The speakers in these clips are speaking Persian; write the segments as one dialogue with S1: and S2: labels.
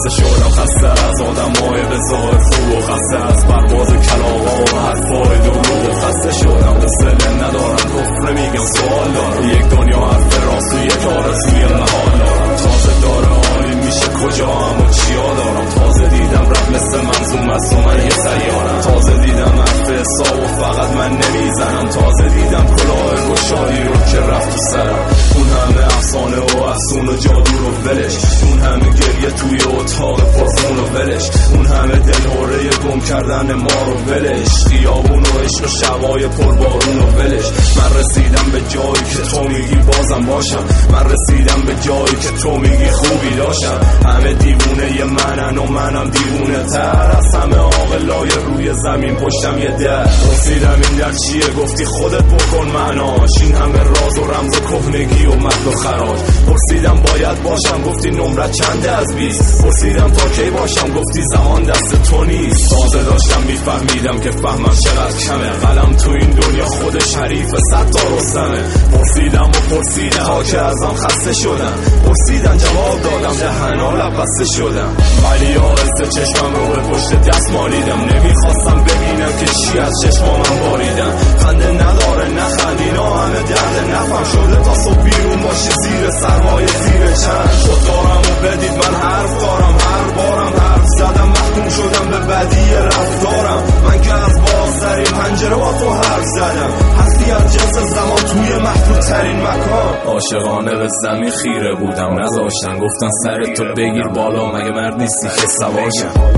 S1: خسته شدم، خسته از آدمای به ظاهر خوب و خسته از پرواز کلاغا و حرفای دروغ. خسته شدم حوصله ندارم کفر میگم سوال دارم، یک دنیا حرف راست و یک آرزوی محال دارم. تازه داره حالی میشه کجا هم و چیا دارم، تازه دیدم رب مثل منظوم است و من یه سیارم. تازه دیدم حرف حساب و فقط من نمیزنم، تازه دیدم کلاه گشایی رو که رفت تو سرم. اون همه افسانه و افسون و جادو رو ولش، اون همه گریه توی اتاق پرخون و ولش، اون همه دلهوره گم کردن ما رو ولش، خیابون و عشق و شبای پربارون و ولش. من رسیدم به جایی که تو میگی بازم باشم، من رسیدم به جایی که تو میگی خوبی داشتم. همه دیوونه ی منن و منم دیوونه تر از همه عاقلای روی زمین پشتم یه در. رسیدم این در چیه گفتی خودت بکن معناش، این همه راز و رمز و کهنگی و مد و خراج. پرسیدم باید باشم گفتی نمرت چنده از 20، پرسیدم تا کی باشم گفتی زمان دست تو نیست. تازه داشتم میفهمیدم که فهمم چقدر کمه، قلم تو این دنیا خودش حریف 100 تا رستمه. پرسیدم و پرسیدم تا که ازم خسته شدم، پرسیدم جواب دادم دهنا لب بسته شدم. ولی آهسته چشمم رو به پشت دست مالیدم، نمیخواستم ببینم که چی از چشمام باریدم. خنده نداره نخند اینا همه درد نفهم شده تا صبح بیرون باشی زیر سرمایه زیر چند. خوددارم و بدید من حرف دارم، هر بارم حرف زدم محکوم شدم به بدی رفتارم. من که از بازترین پنجره با تو حرف زدم، هستی از جنس زمان توی محدود ترین مکان. عاشقانه به زمین خیره بودم نذاشتن، گفتن سر تو بگیر بالا مگه مرد نیستی که سواشم.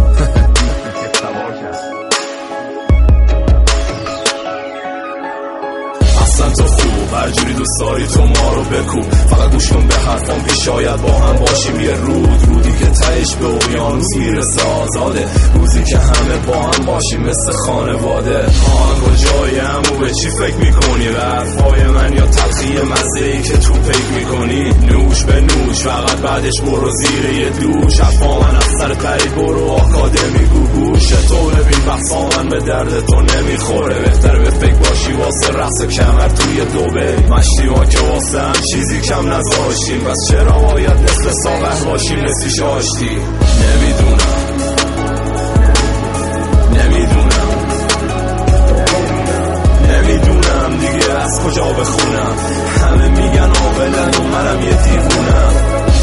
S1: تو خوب هر جوری دوست داری تو ما رو بکوب، فقط گوش کن به حرفام که شاید با هم باشیم یه رودی که تهش به اقیانوس میرسه آزاده، روزی که همه با هم باشیم مثل خانواده. کجایی همو به چی فکر میکنی، به حرفای من یا تلخی مزه‌ای که تو پیک میکنی؟ نوش به نوش فقط بعدش برو زیر یه دوش، حرفا من از سر پرید برو آکادمی گوش تو ببین بحثا من به درد تو نمیخوره، بهتره به فکر باشی واسه رقص کمر توی دوبه. مشتی ما که واسه هم چیزی کم نذاشتیم، بس چرا باید مثل سابه باشیم نسیش آشتی؟ نمیدونم دیگه از کجا بخونم، همه میگن عاقلن و منم یه دیوونم.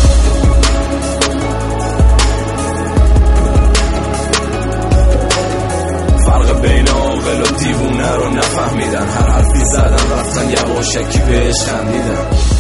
S1: فرق بین عاقل و دیوونه رو نفهمیدن، هر حرفی زدن رفتن یواشکی بهش خندیدن.